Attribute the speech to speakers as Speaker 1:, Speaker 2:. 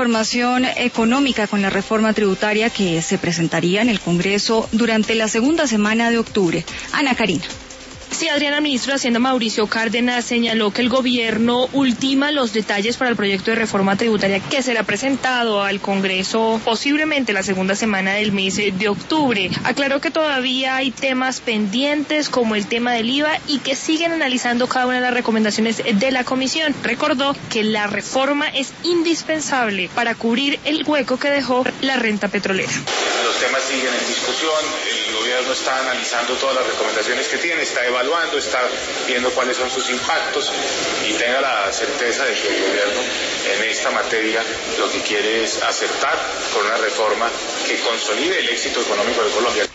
Speaker 1: información económica con la reforma tributaria que se presentaría en el Congreso durante la segunda semana de octubre. Ana Karina.
Speaker 2: Sí, Adriana, el ministro de Hacienda Mauricio Cárdenas señaló que el gobierno ultima los detalles para el proyecto de reforma tributaria que será presentado al Congreso posiblemente la segunda semana del mes de octubre. Aclaró que todavía hay temas pendientes como el tema del IVA y que siguen analizando cada una de las recomendaciones de la comisión. Recordó que la reforma es indispensable para cubrir el hueco que dejó la renta petrolera.
Speaker 3: Los temas siguen en discusión, el gobierno está analizando todas las recomendaciones que tiene, está evaluando, está viendo cuáles son sus impactos y tenga la certeza de que el gobierno en esta materia lo que quiere es acertar con una reforma que consolide el éxito económico de Colombia.